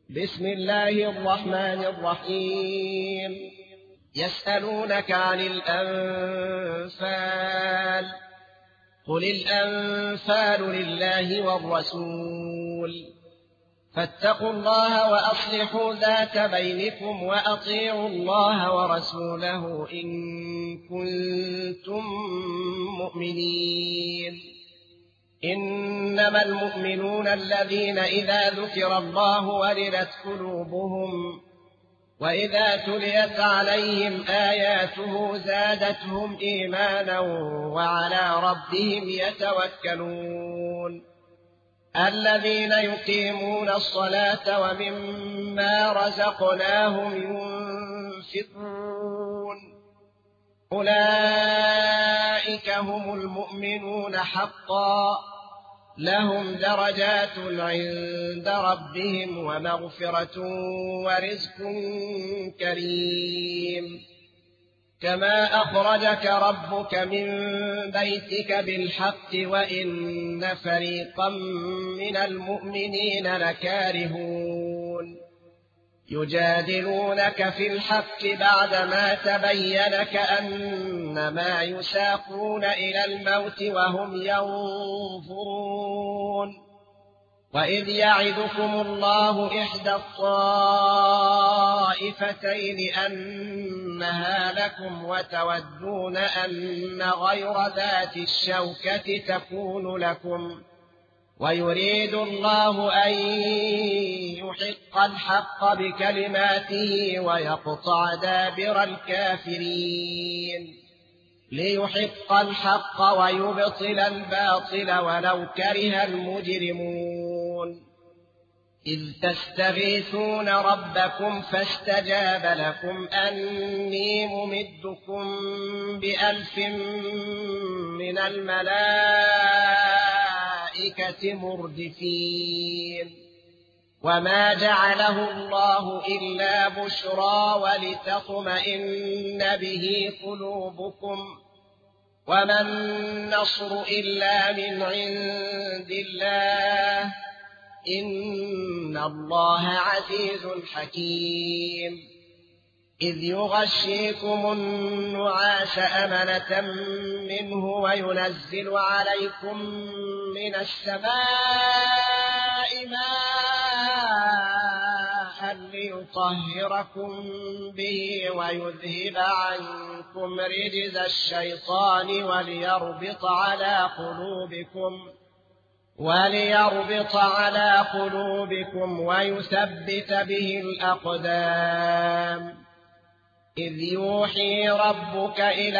بسم الله الرحمن الرحيم. يسألونك عن الأنفال، قل الأنفال لله والرسول، فاتقوا الله وأصلحوا ذات بينكم وأطيعوا الله ورسوله إن كنتم مؤمنين. إنما المؤمنون الذين إذا ذكر الله وجلت قلوبهم وإذا تليت عليهم آياته زادتهم إيمانا وعلى ربهم يتوكلون. الذين يقيمون الصلاة ومما رزقناهم ينفقون أولئك هم المؤمنون حقا، لهم درجات عند ربهم ومغفرة ورزق كريم. كما أخرجك ربك من بيتك بالحق وإن فريقا من المؤمنين لكارهون يجادلونك في الحق بعدما تبين كأنما يساقون إلى الموت وهم ينظرون. وإذ يعدكم الله إحدى الطائفتين أنها لكم وتودون أن غير ذات الشوكة تكون لكم، ويريد الله أن يحق الحق بكلماته ويقطع دابر الكافرين، ليحق الحق ويبطل الباطل ولو كره المجرمون. إذ تستغيثون ربكم فاستجاب لكم أني ممدكم ب1000 من الملائكة مردفين. وما جعله الله إلا بشرى ولتطمئن به قلوبكم، وما النصر إلا من عند الله، إن الله عزيز حكيم. إذ يغشيكم النعاس أمنة منه وينزل عليكم من السماء ماء ليطهركم به ويذهب عنكم رجز الشيطان وليربط على قلوبكم ويثبت به الأقدام. إذ يوحي ربك إلى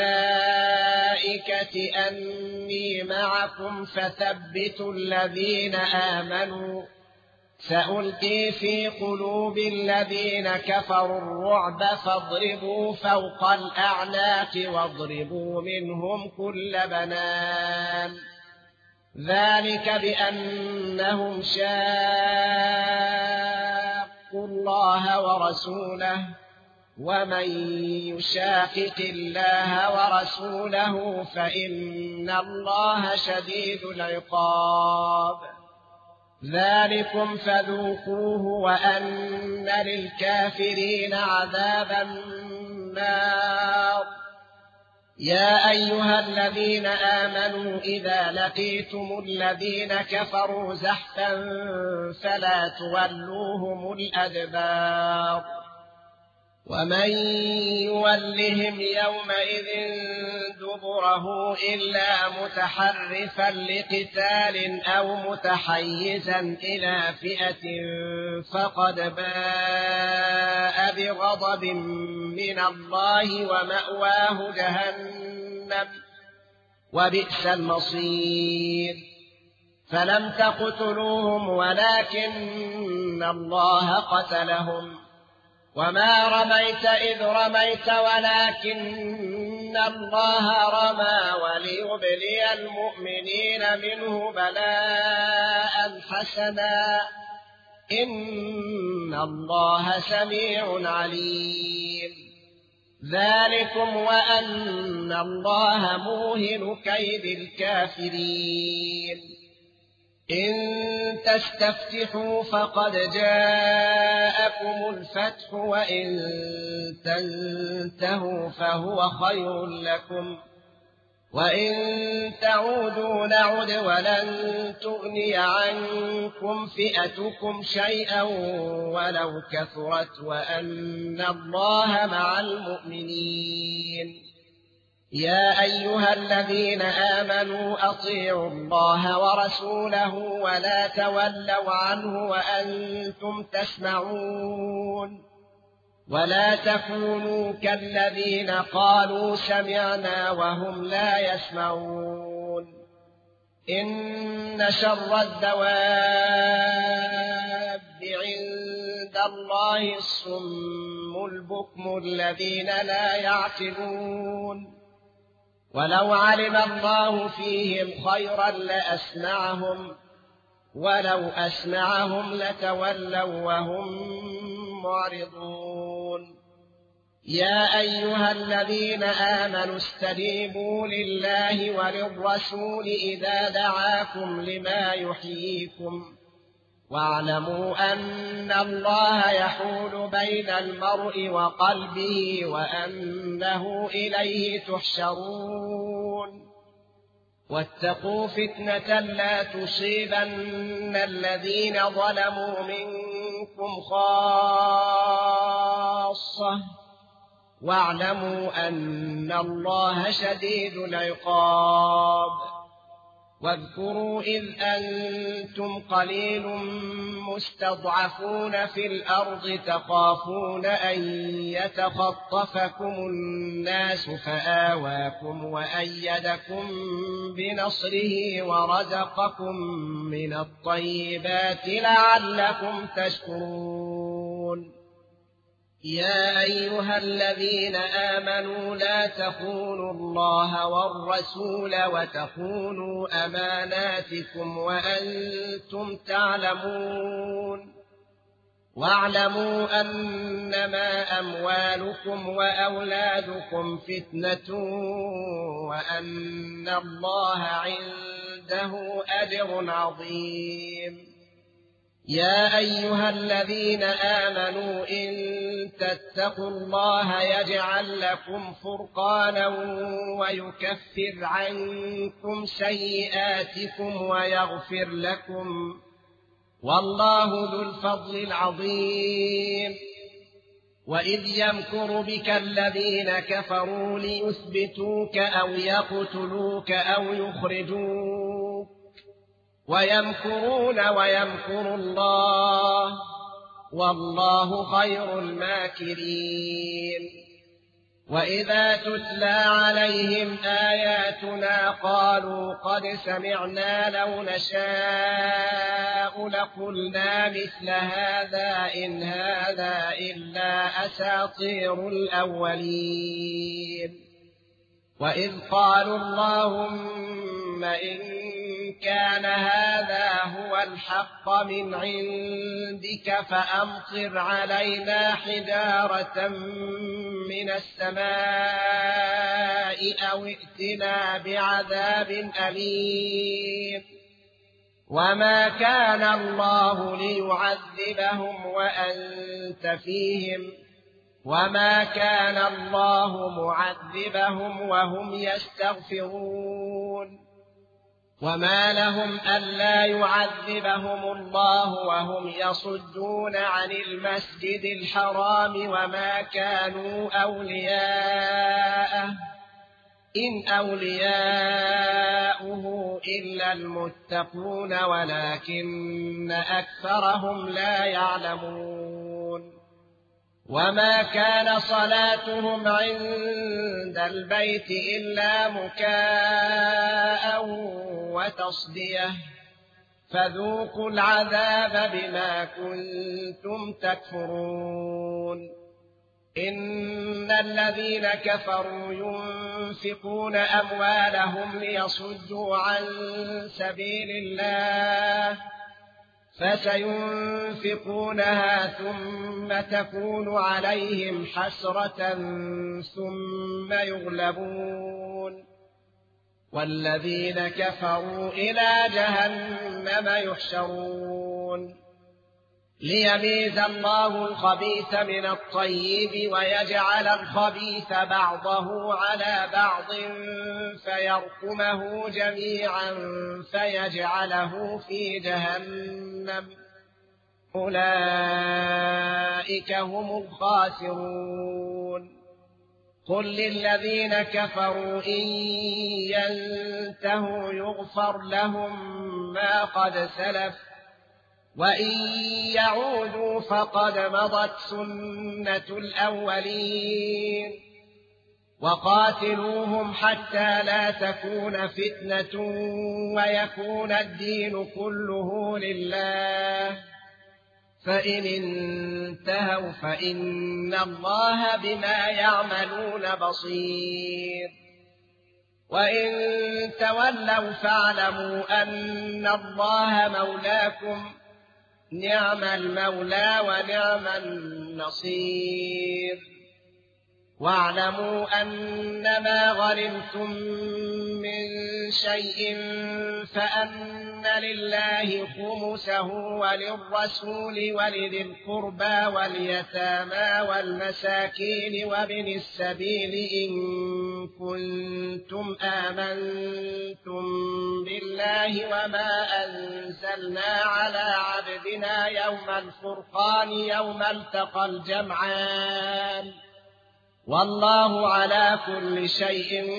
الملائكة أني معكم فثبتوا الذين آمنوا، سألقي في قلوب الذين كفروا الرعب فاضربوا فوق الأعناق واضربوا منهم كل بنان. ذلك بأنهم شاقوا الله ورسوله، ومن يشاقق الله ورسوله فإن الله شديد العقاب. ذلكم فذوقوه وأن للكافرين عذاب النار. يا أيها الذين آمنوا إذا لقيتم الذين كفروا زحفا فلا تولوهم الأدبار. ومن يولهم يومئذ دبره إلا متحرفا لقتال أو متحيزا إلى فئة فقد باء بغضب من الله ومأواه جهنم وبئس المصير. فلم تقتلوهم ولكن الله قتلهم، وما رميت إذ رميت ولكن الله رمى وليبلي المؤمنين منه بلاء حسنا، إن الله سميع عليم. ذلكم وأن الله موهن كيد الكافرين. إن تستفتحوا فقد جاءكم الفتح وإن تنتهوا فهو خير لكم وإن تعودوا نعد ولن تغني عنكم فئتكم شيئا ولو كثرت وأن الله مع المؤمنين. يا أيها الذين آمنوا أطيعوا الله ورسوله ولا تولوا عنه وأنتم تسمعون ولا تكونوا كالذين قالوا سمعنا وهم لا يسمعون. إن شر الدواب عند الله الصم البكم الذين لا يعقلون. ولو علم الله فيهم خيرا لأسمعهم ولو أسمعهم لتولوا وهم معرضون. يا أيها الذين آمنوا استجيبوا لله وللرسول إذا دعاكم لما يحييكم واعلموا أن الله يحول بين المرء وقلبه وأنه إليه تحشرون. واتقوا فتنة لا تصيبن الذين ظلموا منكم خاصة واعلموا أن الله شديد العقاب. واذكروا إذ أنتم قليل مستضعفون في الأرض تخافون أن يتخطفكم الناس فآواكم وأيدكم بنصره ورزقكم من الطيبات لعلكم تشكرون. يا أيها الذين آمنوا لا تخونوا الله والرسول وتخونوا أماناتكم وأنتم تعلمون. واعلموا أنما أموالكم وأولادكم فتنة وأن الله عنده أجر عظيم. يا أيها الذين آمنوا إن تتقوا الله يجعل لكم فرقانا ويكفر عنكم سيئاتكم ويغفر لكم والله ذو الفضل العظيم. وإذ يمكر بك الذين كفروا ليثبتوك أو يقتلوك أو يخرجوك ويمكرون ويمكر الله والله خير الماكرين. وإذا تتلى عليهم آياتنا قالوا قد سمعنا لو نشاء لقلنا مثل هذا إن هذا إلا أساطير الأولين. وإذ قالوا اللهم إن كان هذا هو الحق من عندك فأمطر علينا حجارة من السماء أو ائتنا بعذاب أليم. وما كان الله ليعذبهم وأنت فيهم وما كان الله معذبهم وهم يستغفرون. وما لهم ألا يعذبهم الله وهم يصدون عن المسجد الحرام وما كانوا أولياءه إن أولياؤه إلا المتقون ولكن أكثرهم لا يعلمون. وما كان صلاتهم عند البيت إلا مكاء وتصدية فذوقوا العذاب بما كنتم تكفرون. إن الذين كفروا ينفقون أموالهم ليصدوا عن سبيل الله فسينفقونها ثم تكون عليهم حسرة ثم يغلبون والذين كفروا إلى جهنم يحشرون ليميز الله الخبيث من الطيب ويجعل الخبيث بعضه على بعض فيركمه جميعا فيجعله في جهنم أولئك هم الخاسرون قل للذين كفروا إن ينتهوا يغفر لهم ما قد سلف وإن يعودوا فقد مضت سنة الأولين وقاتلوهم حتى لا تكون فتنة ويكون الدين كله لله فإن انتهوا فإن الله بما يعملون بصير وإن تولوا فاعلموا أن الله مولاكم نعم المولى ونعم النصير واعلموا أنما غنمتم من شيء فأن لله خمسه وللرسول ولذي القربى واليتامى والمساكين وابن السبيل إن كنتم آمنتم بالله وما أنزلنا على عبدنا يوم الفرقان يوم التقى الجمعان والله على كل شيء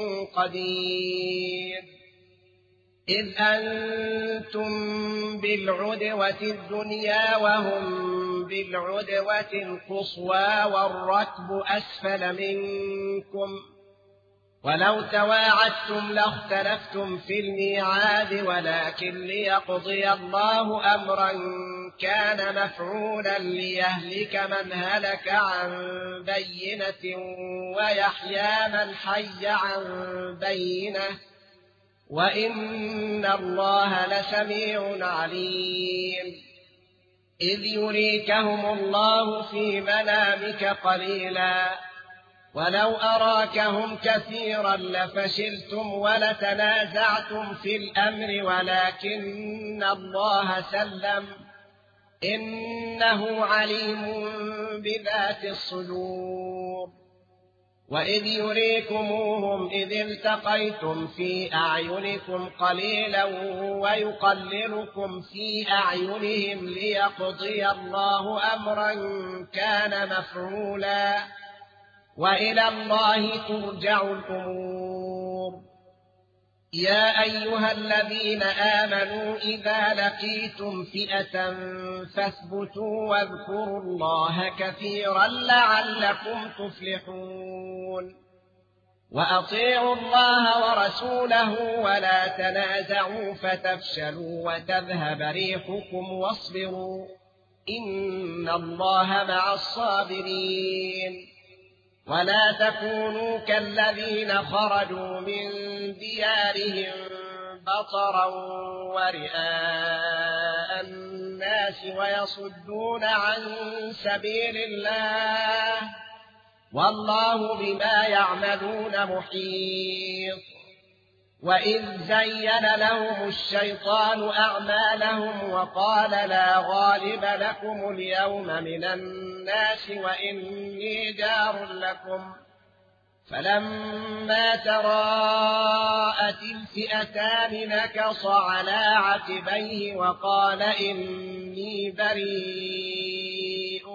قدير إذ أنتم بالعدوة الدنيا وهم بالعدوة القصوى والركب أسفل منكم ولو تواعدتم لاختلفتم في الميعاد ولكن ليقضي الله أمرا كان مفعولا ليهلك من هلك عن بينة ويحيى من حي عن بينة وإن الله لسميع عليم إذ يريكهم الله في منامك قليلا ولو أراكهم كثيرا لفشلتم ولتنازعتم في الأمر ولكن الله سلم إنه عليم بذات الصدور وإذ يريكموهم إذ التقيتم في أعينكم قليلا ويقللكم في أعينهم ليقضي الله أمرا كان مفعولا وإلى الله ترجع الأمور يا أيها الذين آمنوا إذا لقيتم فئة فاثبتوا واذكروا الله كثيرا لعلكم تفلحون وأطيعوا الله ورسوله ولا تنازعوا فتفشلوا وتذهب ريحكم واصبروا إن الله مع الصابرين ولا تكونوا كالذين خرجوا من ديارهم بطرا ورئاء الناس ويصدون عن سبيل الله والله بما يعملون محيط وإذ زين لهم الشيطان أعمالهم وقال لا غالب لكم اليوم من الناس وإني جار لكم فلما تراءت الفئتان نكص على عقبيه وقال إني بريء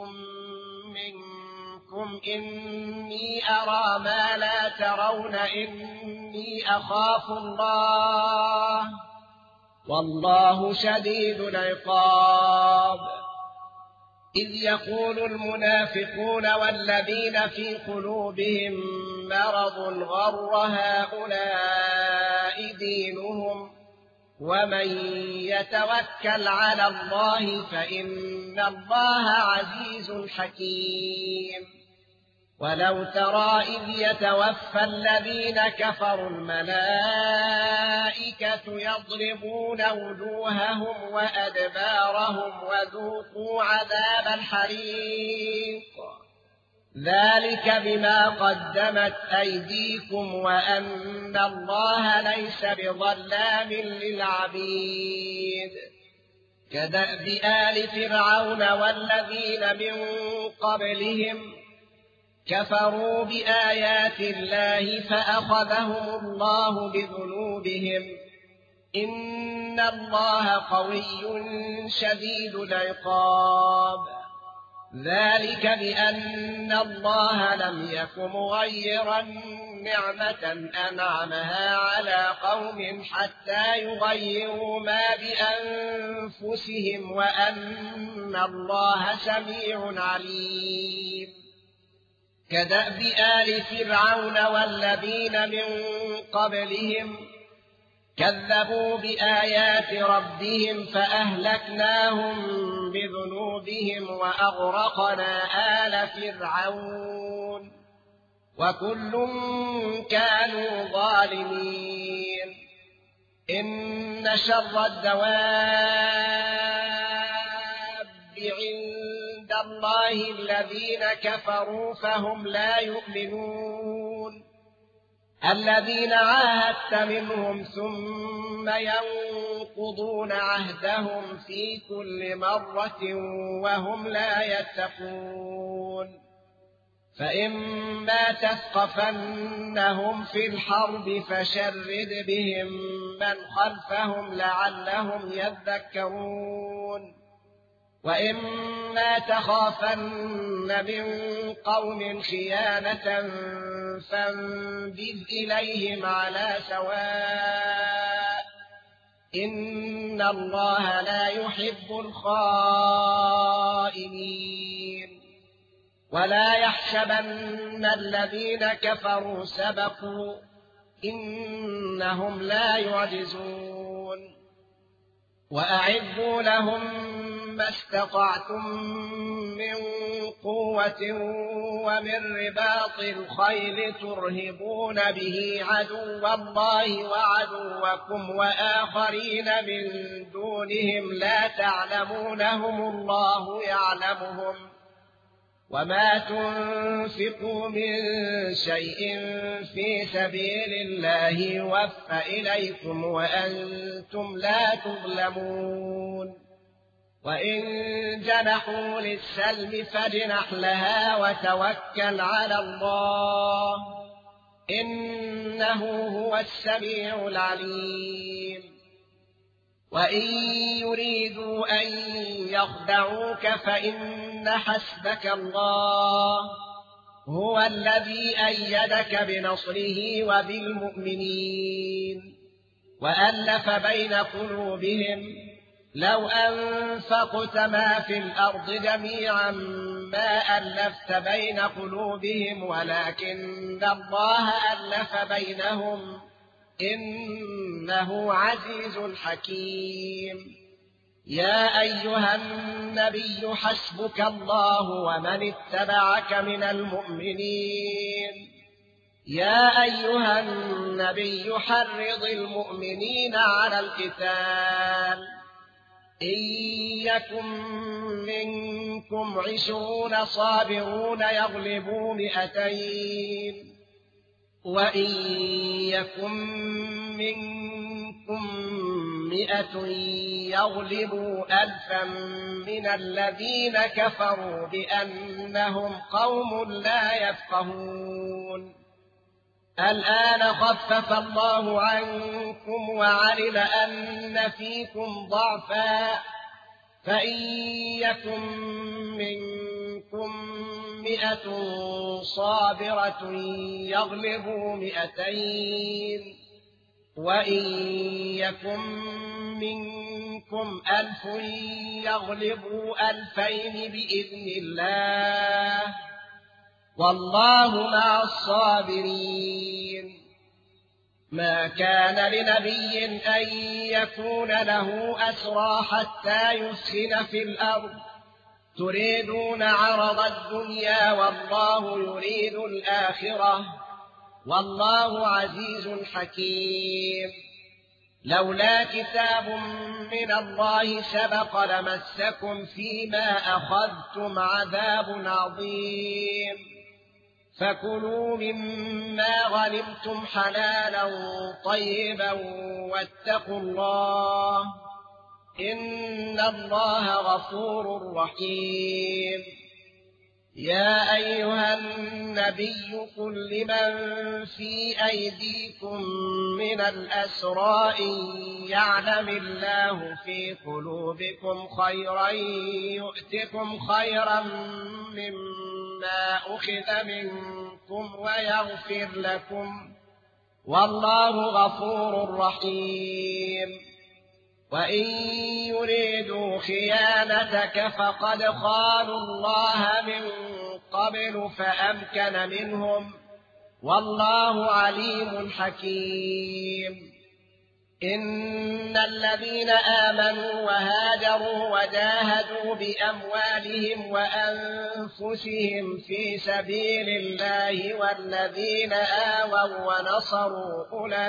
منكم إني أرى ما لا ترون إني أخاف الله والله شديد العقاب إذ يقول المنافقون والذين في قلوبهم مرض غر هؤلاء دينهم ومن يتوكل على الله فإن الله عزيز حكيم ولو ترى إذ يتوفى الذين كفروا الملائكة يضربون وجوههم وأدبارهم وذوقوا عذاب الحريق ذلك بما قدمت أيديكم وأن الله ليس بظلام للعبيد كدأب آل فرعون والذين من قبلهم كفروا بآيات الله فأخذهم الله بذنوبهم إن الله قوي شديد العقاب ذلك بأن الله لم يك مغيرا نعمة أنعمها على قوم حتى يغيروا ما بأنفسهم وأن الله سميع عليم كدأب آل فرعون والذين من قبلهم كذبوا بآيات ربهم فأهلكناهم بذنوبهم وأغرقنا آل فرعون وكل كانوا ظالمين إن شر الدواب عند الله الذين كفروا فهم لا يؤمنون الذين عاهدت منهم ثم ينقضون عهدهم في كل مرة وهم لا يتقون فإما تثقفنهم في الحرب فشرد بهم من خلفهم لعلهم يذكرون وإما تخافن من قوم خيانة فانبذ إليهم على سواء إن الله لا يحب الخائنين ولا يحسبن الذين كفروا سبقوا إنهم لا يعجزون وأعدوا لهم ما استطعتم من قوة ومن رباط الخيل ترهبون به عدو الله وعدوكم وآخرين من دونهم لا تعلمونهم الله يعلمهم وما تنفقوا من شيء في سبيل الله يوفى إليكم وأنتم لا تظلمون وإن جنحوا للسلم فاجنح لها وتوكل على الله إنه هو السميع العليم وإن يريدوا أن يخدعوك فإن حسبك الله هو الذي أيدك بنصره وبالمؤمنين وألف بين قلوبهم لو أنفقت ما في الأرض جميعا ما ألفت بين قلوبهم ولكن الله ألف بينهم إنه عزيز حكيم يا أيها النبي حسبك الله ومن اتبعك من المؤمنين يا أيها النبي حرض المؤمنين على القتال إن يكن منكم 20 صابرون يغلبوا 200 وإن يكن منكم 100 يغلبوا 1000 من الذين كفروا بأنهم قوم لا يفقهون الآن خفف الله عنكم وعلم أن فيكم ضعفا فإن يكن منكم 100 صابرة يغلبوا 200 وإن يكن منكم 1000 يغلبوا 2000 بإذن الله والله مع الصابرين ما كان لنبي أن يكون له أسرى حتى يسخن في الأرض تريدون عرض الدنيا والله يريد الآخرة والله عزيز حكيم لولا كتاب من الله سبق لمسكم فيما أخذتم عذاب عظيم فكلوا مما غنمتم حلالا طيبا واتقوا الله إن الله غفور رحيم. يا أيها النبي قل لمن في أيديكم من الأسرى إن يعلم الله في قلوبكم خيرا يؤتكم خيرا مما أخذ منكم ويغفر لكم والله غفور رحيم. وإن يريدوا خيانتك فقد خانوا الله من قبل فأمكن منهم والله عليم حكيم. إن الذين آمنوا وهاجروا وجاهدوا بأموالهم وأنفسهم في سبيل الله والذين آووا ونصروا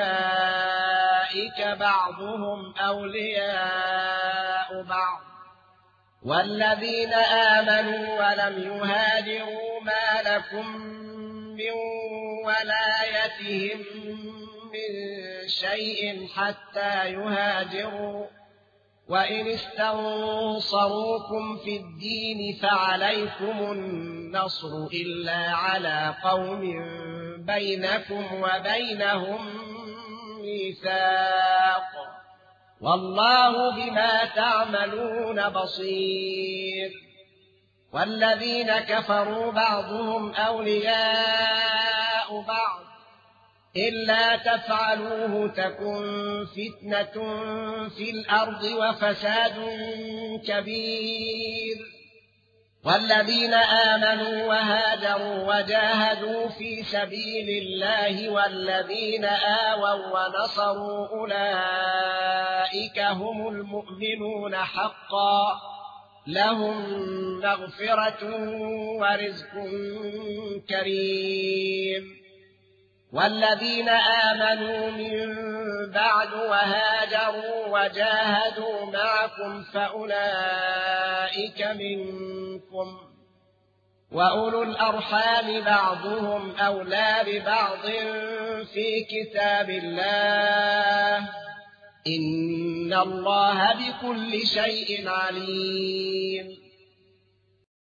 أولئك بعضهم أولياء بعض والذين آمنوا ولم يهاجروا ما لكم من ولايتهم من شيء حتى يهاجروا وإن استنصروكم في الدين فعليكم النصر إلا على قوم بينكم وبينهم ميثاق والله بما تعملون بصير. والذين كفروا بعضهم أولياء بعض إلا تفعلوه تكن فتنة في الأرض وفساد كبير. والذين آمنوا وهاجروا وجاهدوا في سبيل الله والذين آووا ونصروا أولئك هم المؤمنون حقا لهم مغفرة ورزق كريم. والذين آمنوا من بعد وهاجروا وجاهدوا معكم فأولئك منكم وأولو الأرحام بعضهم أولى ببعض في كتاب الله إن الله بكل شيء عليم.